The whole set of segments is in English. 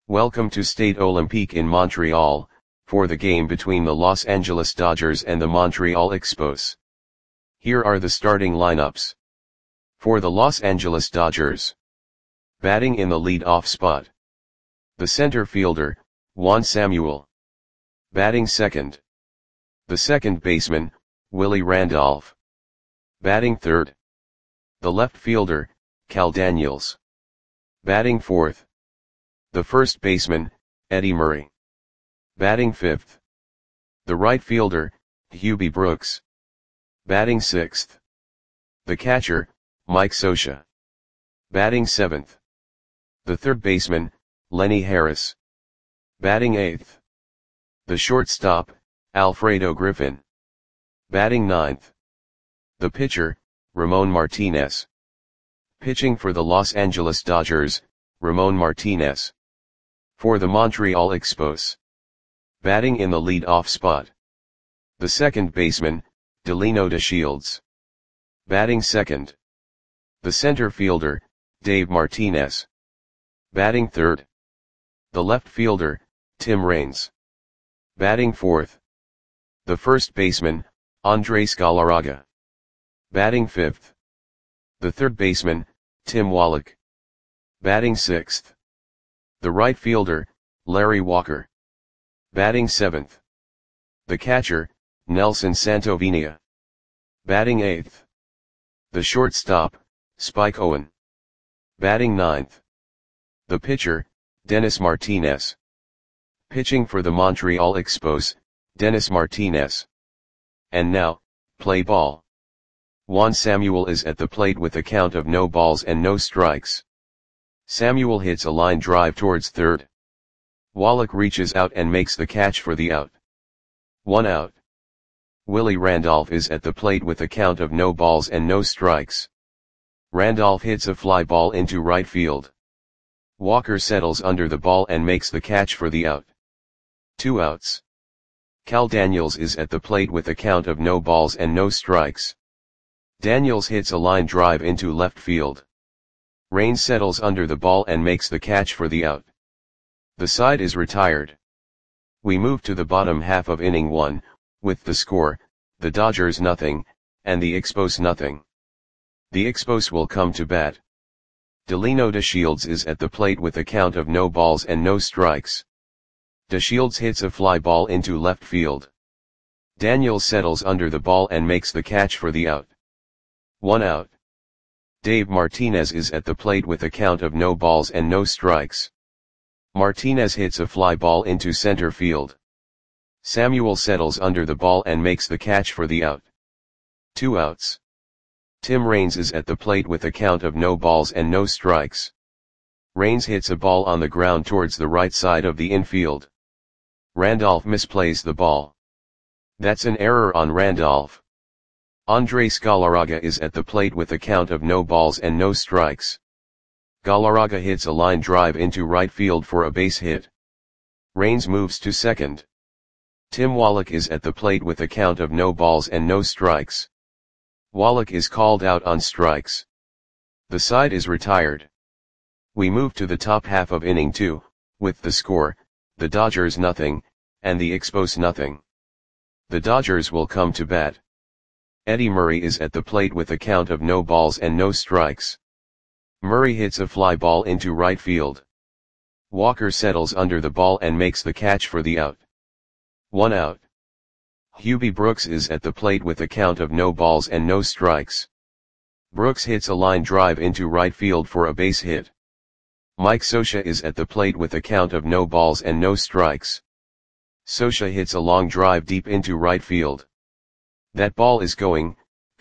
Welcome to Stade Olympique in Montreal, for the game between the Los Angeles Dodgers and the Montreal Expos. Here are the starting lineups. For the Los Angeles Dodgers. Batting in the lead-off spot. The center fielder, Juan Samuel. Batting second. The second baseman, Willie Randolph. Batting third. The left fielder, Cal Daniels. Batting fourth. The first baseman, Eddie Murray. Batting fifth. The right fielder, Hubie Brooks. Batting sixth. The catcher, Mike Scioscia. Batting seventh. The third baseman, Lenny Harris. Batting eighth. The shortstop, Alfredo Griffin. Batting ninth. The pitcher, Ramon Martinez. Pitching for the Los Angeles Dodgers, Ramon Martinez. For the Montreal Expos. Batting in the lead-off spot. The second baseman, Delino DeShields. Batting second. The center fielder, Dave Martinez. Batting third. The left fielder, Tim Raines. Batting fourth. The first baseman, Andres Galarraga. Batting fifth. The third baseman, Tim Wallach. Batting sixth. The right fielder, Larry Walker. Batting seventh. The catcher, Nelson Santovenia. Batting eighth. The shortstop, Spike Owen. Batting ninth. The pitcher, Dennis Martinez. Pitching for the Montreal Expos, Dennis Martinez. And now, play ball. Juan Samuel is at the plate with a count of no balls and no strikes. Samuel hits a line drive towards third. Wallach reaches out and makes the catch for the out. 1 out. Willie Randolph is at the plate with a count of no balls and no strikes. Randolph hits a fly ball into right field. Walker settles under the ball and makes the catch for the out. 2 outs. Cal Daniels is at the plate with a count of no balls and no strikes. Daniels hits a line drive into left field. Raines settles under the ball and makes the catch for the out. The side is retired. We move to the bottom half of inning 1, with the score, the Dodgers nothing, and the Expos nothing. The Expos will come to bat. Delino DeShields is at the plate with a count of no balls and no strikes. DeShields hits a fly ball into left field. Daniels settles under the ball and makes the catch for the out. 1 out. Dave Martinez is at the plate with a count of no balls and no strikes. Martinez hits a fly ball into center field. Samuel settles under the ball and makes the catch for the out. 2 outs. Tim Raines is at the plate with a count of no balls and no strikes. Raines hits a ball on the ground towards the right side of the infield. Randolph misplays the ball. That's an error on Randolph. Andres Galarraga is at the plate with a count of no balls and no strikes. Galarraga hits a line drive into right field for a base hit. Raines moves to second. Tim Wallach is at the plate with a count of no balls and no strikes. Wallach is called out on strikes. The side is retired. We move to the top half of inning 2, with the score, the Dodgers nothing, and the Expos nothing. The Dodgers will come to bat. Eddie Murray is at the plate with a count of no balls and no strikes. Murray hits a fly ball into right field. Walker settles under the ball and makes the catch for the out. 1 out. Hubie Brooks is at the plate with a count of no balls and no strikes. Brooks hits a line drive into right field for a base hit. Mike Scioscia is at the plate with a count of no balls and no strikes. Scioscia hits a long drive deep into right field. That ball is gone.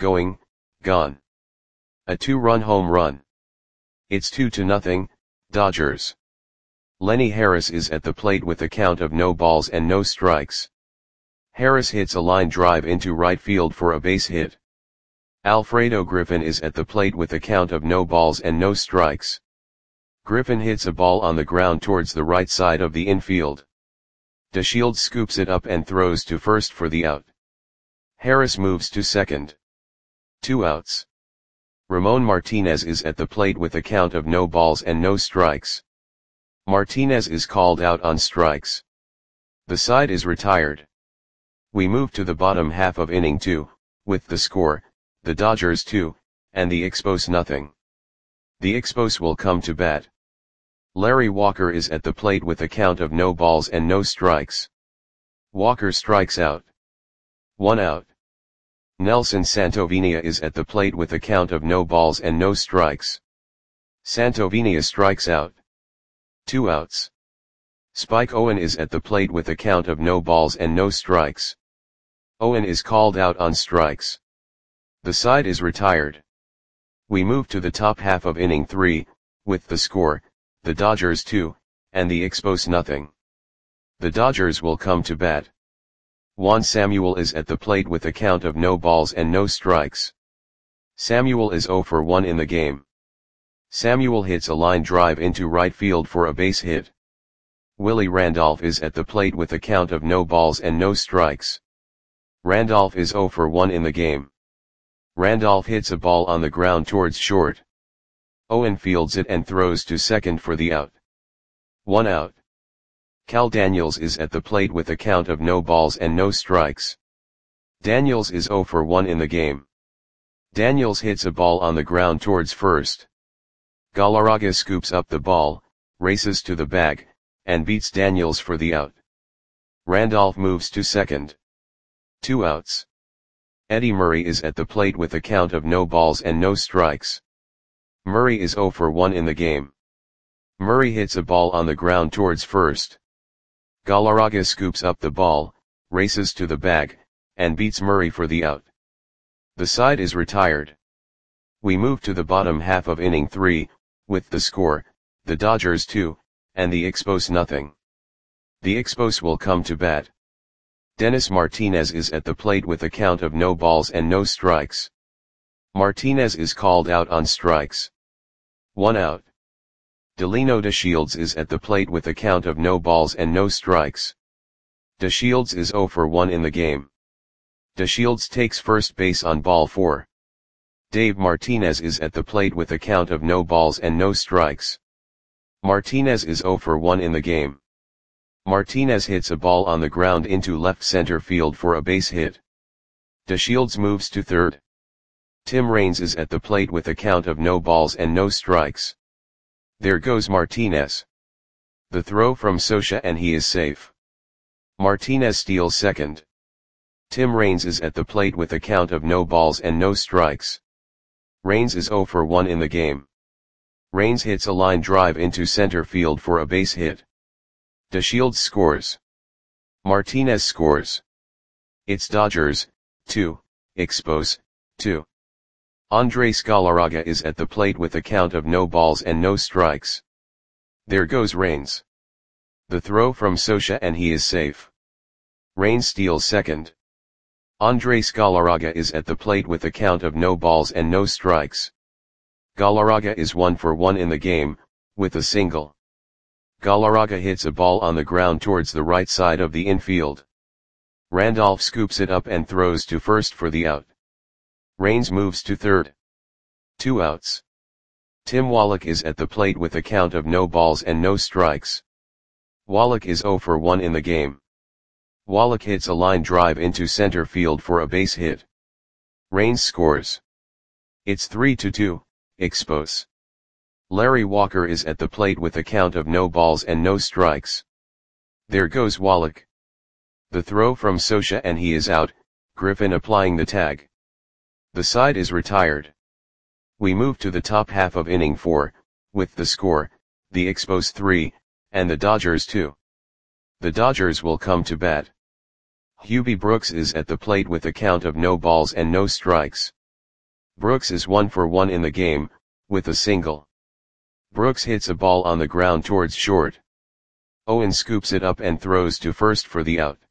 A 2-run home run. It's 2-0, Dodgers. Lenny Harris is at the plate with a count of no balls and no strikes. Harris hits a line drive into right field for a base hit. Alfredo Griffin is at the plate with a count of no balls and no strikes. Griffin hits a ball on the ground towards the right side of the infield. DeShields scoops it up and throws to first for the out. Harris moves to second. 2 outs. Ramon Martinez is at the plate with a count of no balls and no strikes. Martinez is called out on strikes. The side is retired. We move to the bottom half of inning 2, with the score, the Dodgers 2, and the Expos nothing. The Expos will come to bat. Larry Walker is at the plate with a count of no balls and no strikes. Walker strikes out. 1 out. Nelson Santovenia is at the plate with a count of no balls and no strikes. Santovenia strikes out. 2 outs. Spike Owen is at the plate with a count of no balls and no strikes. Owen is called out on strikes. The side is retired. We move to the top half of inning 3, with the score, the Dodgers 2, and the Expos nothing. The Dodgers will come to bat. Juan Samuel is at the plate with a count of no balls and no strikes. Samuel is 0 for 1 in the game. Samuel hits a line drive into right field for a base hit. Willie Randolph is at the plate with a count of no balls and no strikes. Randolph is 0 for 1 in the game. Randolph hits a ball on the ground towards short. Owen fields it and throws to second for the out. 1 out. Cal Daniels is at the plate with a count of no balls and no strikes. Daniels is 0 for 1 in the game. Daniels hits a ball on the ground towards first. Galarraga scoops up the ball, races to the bag, and beats Daniels for the out. Randolph moves to second. 2 outs. Eddie Murray is at the plate with a count of no balls and no strikes. Murray is 0 for 1 in the game. Murray hits a ball on the ground towards first. Galarraga scoops up the ball, races to the bag, and beats Murray for the out. The side is retired. We move to the bottom half of inning 3, with the score, the Dodgers 2, and the Expos nothing. The Expos will come to bat. Dennis Martinez is at the plate with a count of no balls and no strikes. Martinez is called out on strikes. 1 out. Delino DeShields is at the plate with a count of no balls and no strikes. DeShields is 0 for 1 in the game. DeShields takes first base on ball 4. Dave Martinez is at the plate with a count of no balls and no strikes. Martinez is 0 for 1 in the game. Martinez hits a ball on the ground into left center field for a base hit. DeShields moves to third. Tim Raines is at the plate with a count of no balls and no strikes. There goes Martinez. The throw from Scioscia and he is safe. Martinez steals second. Tim Raines is at the plate with a count of no balls and no strikes. Raines is 0 for 1 in the game. Raines hits a line drive into center field for a base hit. DeShields scores. Martinez scores. It's Dodgers, 2, Expos, 2. Andres Galarraga is at the plate with a count of no balls and no strikes. There goes Raines. The throw from Scioscia and he is safe. Raines steals second. Andres Galarraga is at the plate with a count of no balls and no strikes. Galarraga is 1 for 1 in the game, with a single. Galarraga hits a ball on the ground towards the right side of the infield. Randolph scoops it up and throws to first for the out. Raines moves to third. 2 outs. Tim Wallach is at the plate with a count of no balls and no strikes. Wallach is 0 for 1 in the game. Wallach hits a line drive into center field for a base hit. Raines scores. It's 3-2, Expos. Larry Walker is at the plate with a count of no balls and no strikes. There goes Wallach. The throw from Scioscia and he is out, Griffin applying the tag. The side is retired. We move to the top half of inning 4, with the score, the Expos 3, and the Dodgers 2. The Dodgers will come to bat. Hubie Brooks is at the plate with a count of no balls and no strikes. Brooks is 1 for 1 in the game, with a single. Brooks hits a ball on the ground towards short. Owen scoops it up and throws to first for the out.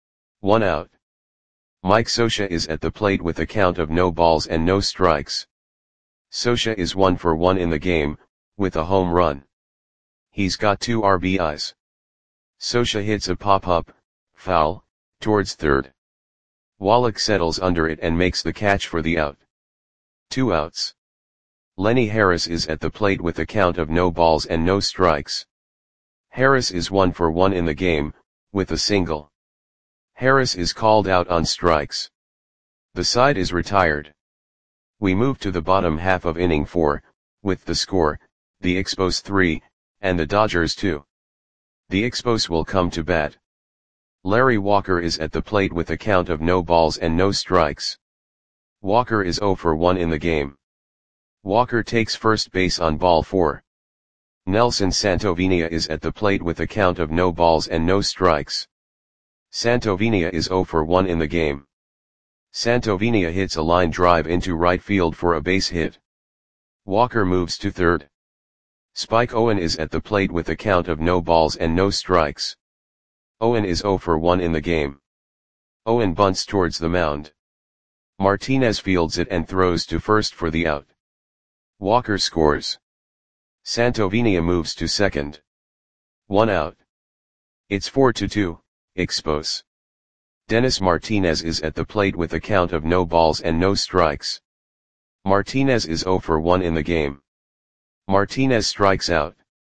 1 out. Mike Scioscia is at the plate with a count of no balls and no strikes. Scioscia is 1 for 1 in the game, with a home run. He's got 2 RBIs. Scioscia hits a pop-up, foul, towards third. Wallach settles under it and makes the catch for the out. 2 outs. Lenny Harris is at the plate with a count of no balls and no strikes. Harris is 1 for 1 in the game, with a single. Harris is called out on strikes. The side is retired. We move to the bottom half of inning 4, with the score, the Expos 3, and the Dodgers 2. The Expos will come to bat. Larry Walker is at the plate with a count of no balls and no strikes. Walker is 0 for 1 in the game. Walker takes first base on ball 4. Nelson Santovenia is at the plate with a count of no balls and no strikes. Santovenia is 0 for 1 in the game. Santovenia hits a line drive into right field for a base hit. Walker moves to third. Spike Owen is at the plate with a count of no balls and no strikes. Owen is 0 for 1 in the game. Owen bunts towards the mound. Martinez fields it and throws to first for the out. Walker scores. Santovenia moves to second. 1 out. It's 4-2, Expos. Dennis Martinez is at the plate with a count of no balls and no strikes. Martinez is 0 for 1 in the game. Martinez strikes out.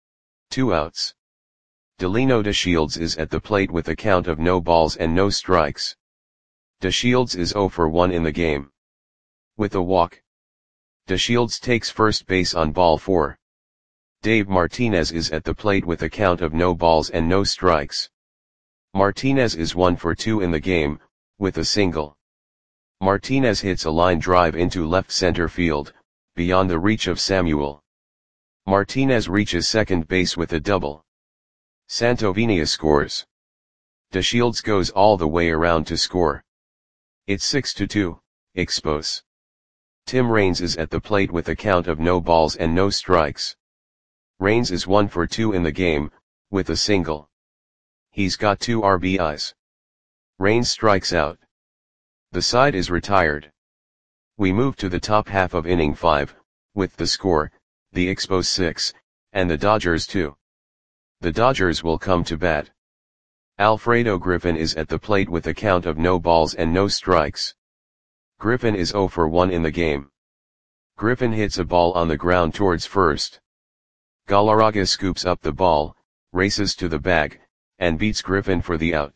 2 outs. Delino DeShields is at the plate with a count of no balls and no strikes. DeShields is 0 for 1 in the game. With a walk. DeShields takes first base on ball 4. Dave Martinez is at the plate with a count of no balls and no strikes. Martinez is 1 for 2 in the game, with a single. Martinez hits a line drive into left center field, beyond the reach of Samuel. Martinez reaches second base with a double. Santovenia scores. DeShields goes all the way around to score. It's 6-2, Expos. Tim Raines is at the plate with a count of no balls and no strikes. Raines is 1 for 2 in the game, with a single. He's got 2 RBIs. Raines strikes out. The side is retired. We move to the top half of inning 5, with the score, the Expos 6, and the Dodgers 2. The Dodgers will come to bat. Alfredo Griffin is at the plate with a count of no balls and no strikes. Griffin is 0 for 1 in the game. Griffin hits a ball on the ground towards first. Galarraga scoops up the ball, races to the bag, and beats Griffin for the out.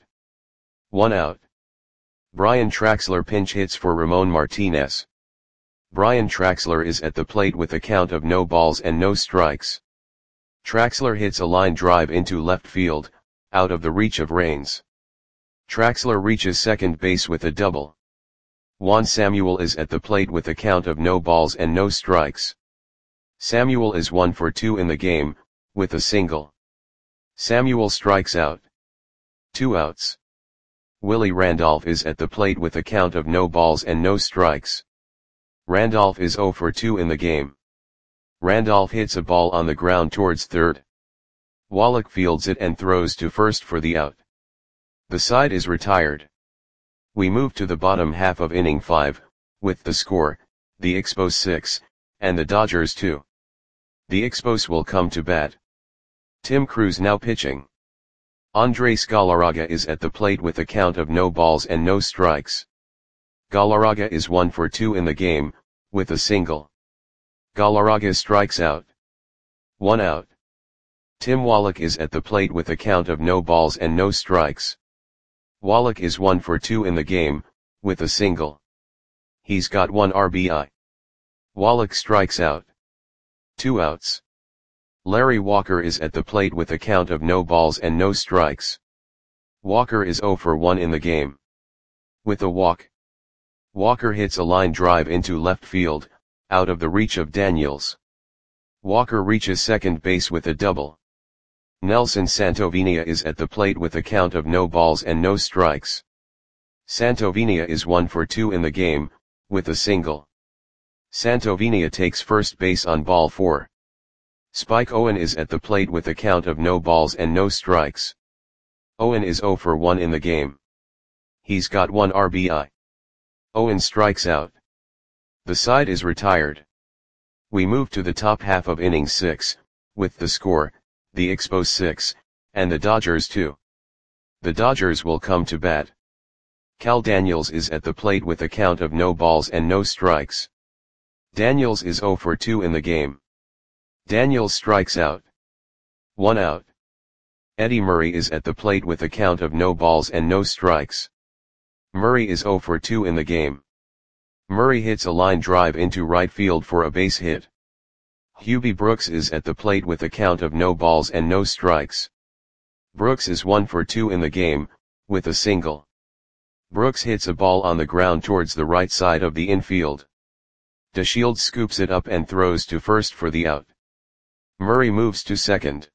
1 out. Brian Traxler pinch hits for Ramon Martinez. Brian Traxler is at the plate with a count of no balls and no strikes. Traxler hits a line drive into left field, out of the reach of Raines. Traxler reaches second base with a double. Juan Samuel is at the plate with a count of no balls and no strikes. Samuel is 1 for 2 in the game, with a single. Samuel strikes out. 2 outs. Willie Randolph is at the plate with a count of no balls and no strikes. Randolph is 0 for 2 in the game. Randolph hits a ball on the ground towards third. Wallach fields it and throws to first for the out. The side is retired. We move to the bottom half of inning 5, with the score, the Expos 6, and the Dodgers 2. The Expos will come to bat. Tim Cruz now pitching. Andres Galarraga is at the plate with a count of no balls and no strikes. Galarraga is 1 for 2 in the game, with a single. Galarraga strikes out. 1 out. Tim Wallach is at the plate with a count of no balls and no strikes. Wallach is 1 for 2 in the game, with a single. He's got 1 RBI. Wallach strikes out. 2 outs. Larry Walker is at the plate with a count of no balls and no strikes. Walker is 0 for 1 in the game. With a walk. Walker hits a line drive into left field, out of the reach of Daniels. Walker reaches second base with a double. Nelson Santovenia is at the plate with a count of no balls and no strikes. Santovenia is 1 for 2 in the game, with a single. Santovenia takes first base on ball 4. Spike Owen is at the plate with a count of no balls and no strikes. Owen is 0 for 1 in the game. He's got 1 RBI. Owen strikes out. The side is retired. We move to the top half of inning 6, with the score, the Expos 6, and the Dodgers 2. The Dodgers will come to bat. Cal Daniels is at the plate with a count of no balls and no strikes. Daniels is 0 for 2 in the game. Daniels strikes out. 1 out. Eddie Murray is at the plate with a count of no balls and no strikes. Murray is 0 for 2 in the game. Murray hits a line drive into right field for a base hit. Hubie Brooks is at the plate with a count of no balls and no strikes. Brooks is 1 for 2 in the game, with a single. Brooks hits a ball on the ground towards the right side of the infield. DeShields scoops it up and throws to first for the out. Murray moves to second.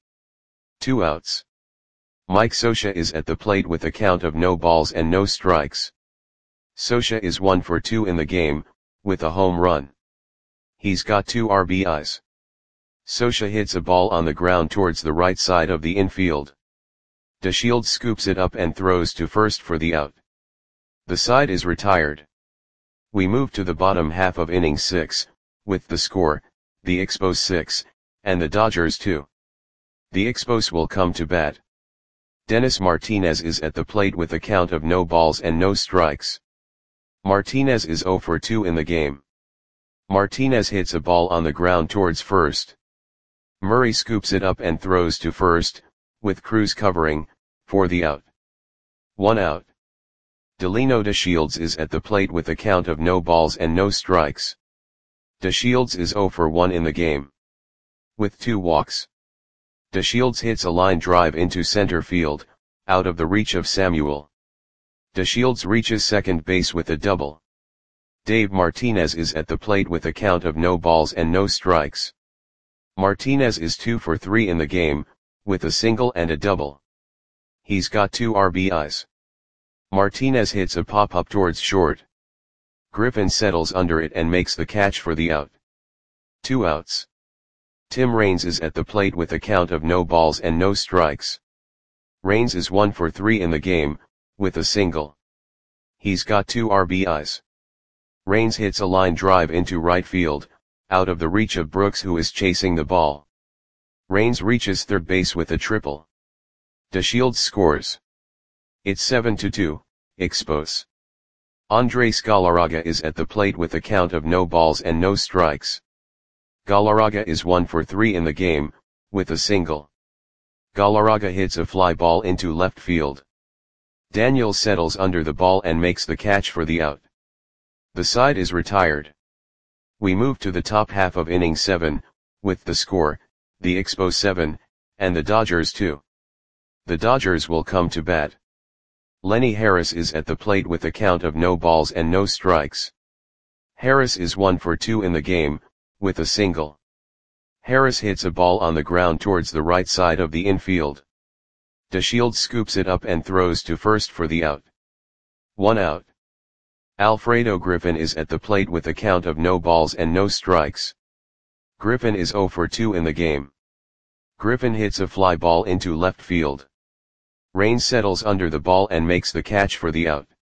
2 outs. Mike Scioscia is at the plate with a count of no balls and no strikes. Scioscia is 1 for 2 in the game, with a home run. He's got 2 RBIs. Scioscia hits a ball on the ground towards the right side of the infield. DeShields scoops it up and throws to first for the out. The side is retired. We move to the bottom half of inning 6, with the score, the Expos 6, and the Dodgers 2. The Expos will come to bat. Dennis Martinez is at the plate with a count of no balls and no strikes. Martinez is 0 for 2 in the game. Martinez hits a ball on the ground towards first. Murray scoops it up and throws to first, with Cruz covering, for the out. 1 out. Delino DeShields is at the plate with a count of no balls and no strikes. DeShields is 0 for 1 in the game. With 2 walks. DeShields hits a line drive into center field, out of the reach of Samuel. DeShields reaches second base with a double. Dave Martinez is at the plate with a count of no balls and no strikes. Martinez is 2 for 3 in the game, with a single and a double. He's got 2 RBIs. Martinez hits a pop-up towards short. Griffin settles under it and makes the catch for the out. 2 outs. Tim Raines is at the plate with a count of no balls and no strikes. Raines is 1 for 3 in the game, with a single. He's got 2 RBIs. Raines hits a line drive into right field, out of the reach of Brooks who is chasing the ball. Raines reaches third base with a triple. DeShields scores. It's 7-2, Expos. Andres Galarraga is at the plate with a count of no balls and no strikes. Galarraga is 1 for 3 in the game, with a single. Galarraga hits a fly ball into left field. Daniel settles under the ball and makes the catch for the out. The side is retired. We move to the top half of inning 7, with the score, the Expos 7, and the Dodgers 2. The Dodgers will come to bat. Lenny Harris is at the plate with a count of no balls and no strikes. Harris is 1 for 2 in the game, with a single. Harris hits a ball on the ground towards the right side of the infield. DeShields scoops it up and throws to first for the out. 1 out. Alfredo Griffin is at the plate with a count of no balls and no strikes. Griffin is 0 for 2 in the game. Griffin hits a fly ball into left field. Raines settles under the ball and makes the catch for the out.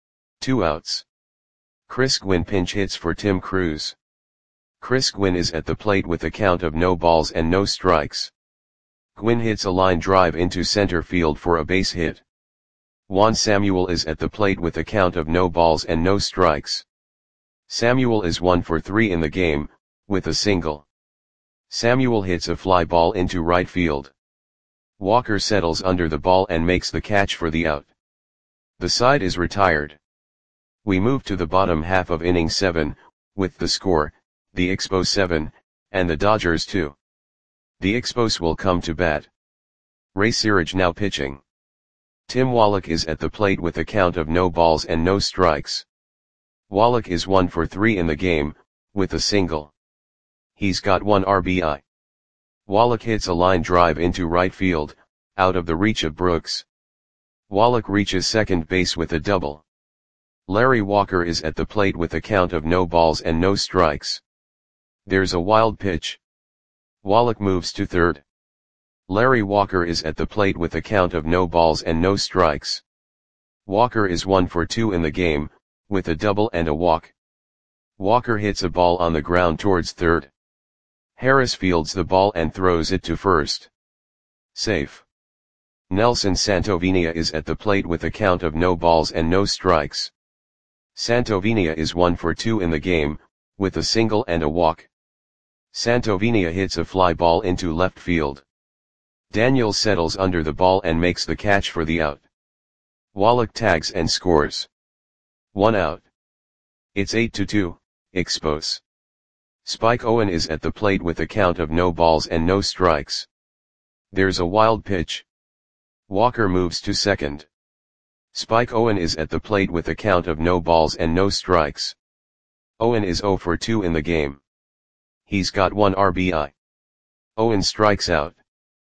2 outs. Chris Gwynn pinch hits for Tim Cruz. Chris Gwynn is at the plate with a count of no balls and no strikes. Gwynn hits a line drive into center field for a base hit. Juan Samuel is at the plate with a count of no balls and no strikes. Samuel is 1 for 3 in the game, with a single. Samuel hits a fly ball into right field. Walker settles under the ball and makes the catch for the out. The side is retired. We move to the bottom half of inning 7, with the score, the Expos 7, and the Dodgers 2. The Expos will come to bat. Ray Searage now pitching. Tim Wallach is at the plate with a count of no balls and no strikes. Wallach is 1 for 3 in the game, with a single. He's got 1 RBI. Wallach hits a line drive into right field, out of the reach of Brooks. Wallach reaches second base with a double. Larry Walker is at the plate with a count of no balls and no strikes. There's a wild pitch. Wallach moves to third. Larry Walker is at the plate with a count of no balls and no strikes. Walker is 1 for 2 in the game, with a double and a walk. Walker hits a ball on the ground towards third. Harris fields the ball and throws it to first. Safe. Nelson Santovenia is at the plate with a count of no balls and no strikes. Santovenia is 1 for 2 in the game, with a single and a walk. Santovenia hits a fly ball into left field. Daniels settles under the ball and makes the catch for the out. Wallach tags and scores. 1 out. It's 8-2, Expos. Spike Owen is at the plate with a count of no balls and no strikes. There's a wild pitch. Walker moves to second. Spike Owen is at the plate with a count of no balls and no strikes. Owen is 0 for 2 in the game. He's got 1 RBI. Owen strikes out.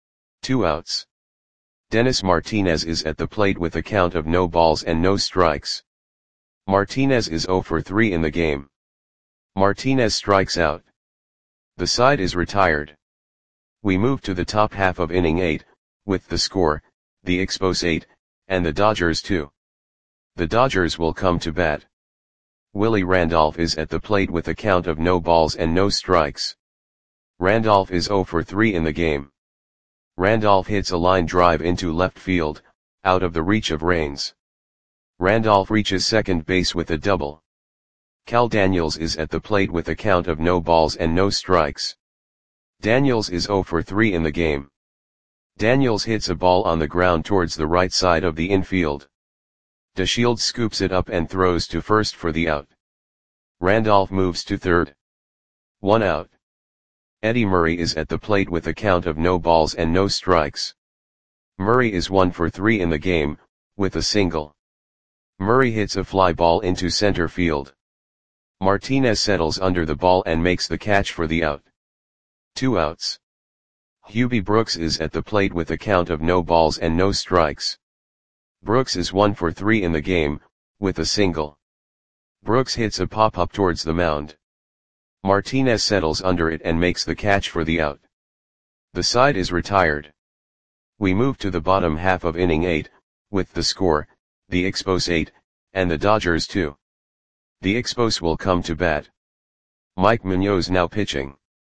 2 outs. Dennis Martinez is at the plate with a count of no balls and no strikes. Martinez is 0 for 3 in the game. Martinez strikes out. The side is retired. We move to the top half of inning 8, with the score, the Expos 8, and the Dodgers 2. The Dodgers will come to bat. Willie Randolph is at the plate with a count of no balls and no strikes. Randolph is 0 for 3 in the game. Randolph hits a line drive into left field, out of the reach of Raines. Randolph reaches second base with a double. Cal Daniels is at the plate with a count of no balls and no strikes. Daniels is 0 for 3 in the game. Daniels hits a ball on the ground towards the right side of the infield. DeShields scoops it up and throws to first for the out. Randolph moves to third. 1 out. Eddie Murray is at the plate with a count of no balls and no strikes. Murray is 1 for 3 in the game, with a single. Murray hits a fly ball into center field. Martinez settles under the ball and makes the catch for the out. 2 outs. Hubie Brooks is at the plate with a count of no balls and no strikes. Brooks is 1 for 3 in the game, with a single. Brooks hits a pop-up towards the mound. Martinez settles under it and makes the catch for the out. The side is retired. We move to the bottom half of inning 8, with the score, the Expos 8, and the Dodgers 2. The Expos will come to bat. Mike Munoz now pitching.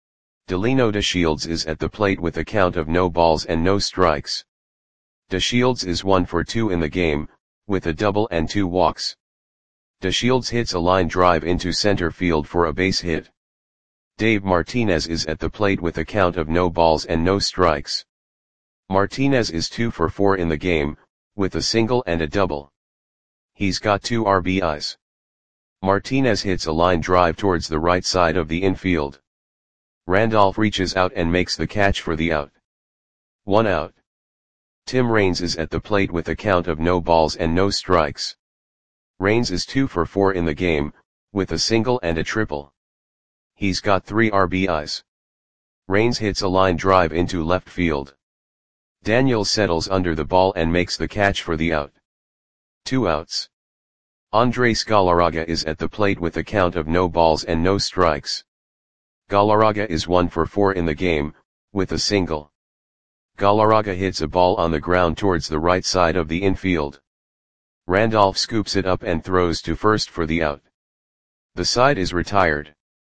Delino DeShields is at the plate with a count of no balls and no strikes. DeShields is 1 for 2 in the game, with a double and 2 walks. DeShields hits a line drive into center field for a base hit. Dave Martinez is at the plate with a count of no balls and no strikes. Martinez is 2 for 4 in the game, with a single and a double. He's got 2 RBIs. Martinez hits a line drive towards the right side of the infield. Randolph reaches out and makes the catch for the out. 1 out. Tim Raines is at the plate with a count of no balls and no strikes. Raines is 2 for 4 in the game, with a single and a triple. He's got 3 RBIs. Raines hits a line drive into left field. Daniels settles under the ball and makes the catch for the out. 2 outs. Andres Galarraga is at the plate with a count of no balls and no strikes. Galarraga is 1 for 4 in the game, with a single. Galarraga hits a ball on the ground towards the right side of the infield. Randolph scoops it up and throws to first for the out. The side is retired.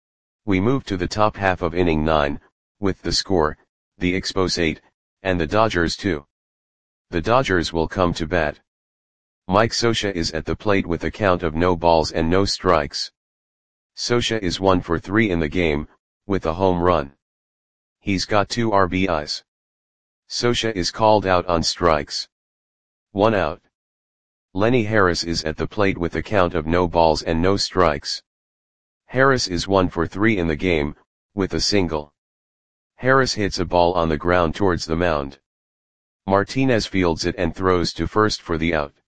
We move to the top half of inning 9, with the score, the Expos 8, and the Dodgers 2. The Dodgers will come to bat. Mike Scioscia is at the plate with a count of no balls and no strikes. Scioscia is 1 for 3 in the game, with a home run. He's got 2 RBIs. Scioscia is called out on strikes. 1 out. Lenny Harris is at the plate with a count of no balls and no strikes. Harris is 1 for 3 in the game, with a single. Harris hits a ball on the ground towards the mound. Martinez fields it and throws to first for the out.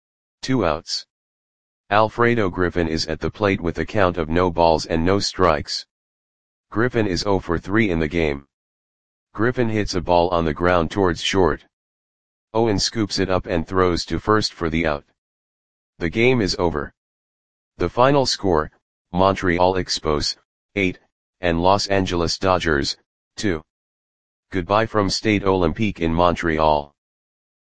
2 outs. Alfredo Griffin is at the plate with a count of no balls and no strikes. Griffin is 0 for 3 in the game. Griffin hits a ball on the ground towards short. Owen scoops it up and throws to first for the out. The game is over. The final score, Montreal Expos, 8, and Los Angeles Dodgers, 2. Goodbye from Stade Olympique in Montreal.